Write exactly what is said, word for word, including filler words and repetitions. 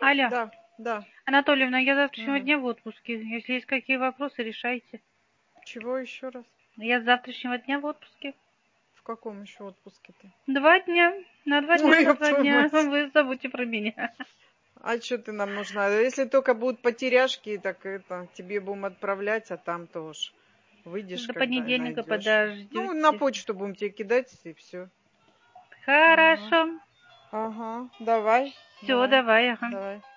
Алло, Да, да. Анатольевна, я завтрашнего Мгм. дня в отпуске. Если есть какие вопросы, решайте. Чего еще раз? Я с завтрашнего дня в отпуске. В каком еще отпуске ты? Два дня. На два дня, Ой, на ёб два твою дня. мать. Вы забудьте про меня. А что ты нам нужна? Если только будут потеряшки, так это тебе будем отправлять, а там тоже выйдешь, До когда понедельника найдешь. Ну, на подождете. почту будем тебе кидать, и все. Ага. Хорошо. Ага. Давай. Все, Давай. давай, ага. Давай.